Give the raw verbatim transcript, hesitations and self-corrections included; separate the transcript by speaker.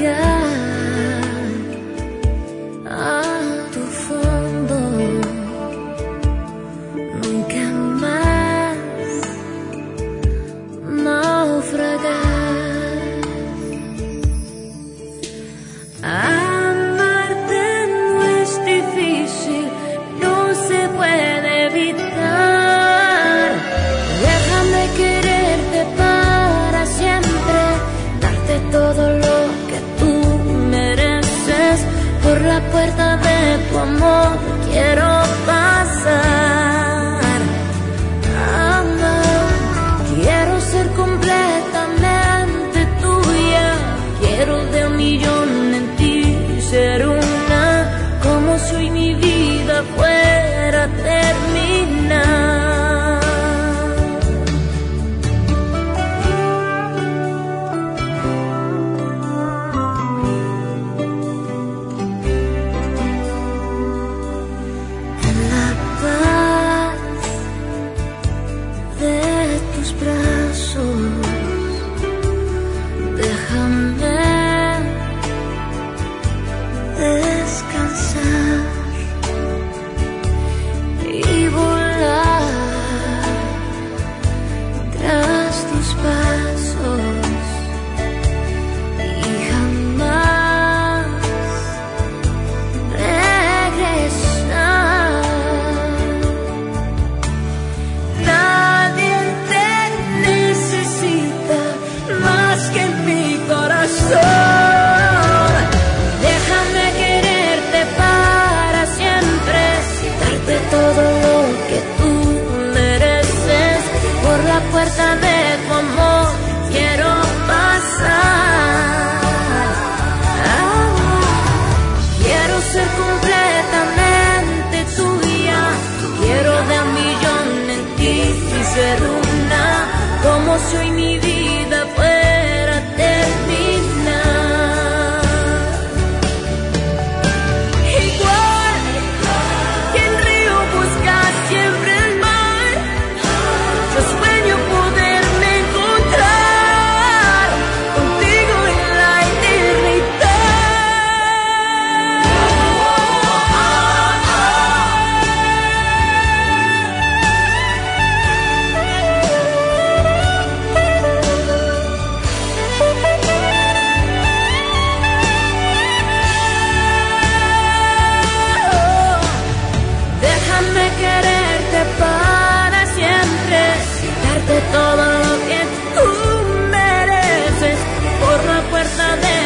Speaker 1: llegar a tu fondo, nunca más naufragar. Amarte no es difícil, no se puede evitar. Déjame quererte para siempre, darte todo lo que tú mereces. Por la puerta de tu amor quiero pasar. Amar, quiero ser completamente tuya. Quiero de un millón en ti ser una, como si hoy mi vida fuera a terminar. En la paz de tus brazos, déjame descansar y volar tras tus pasos y jamás regresar. Nadie te necesita más que mi corazón. Déjame quererte para siempre, darte todo lo que tú mereces. Por la puerta de tu amor quiero pasar. Ah, quiero ser completamente tuya. Quiero de un millón en ti y ser una, como si hoy mi vida fuera a terminar. Igual que el río busca siempre el mar, yo sueño poderme encontrar contigo en la Déjame quererte para siempre, darte todo lo que tú mereces. Por la puerta de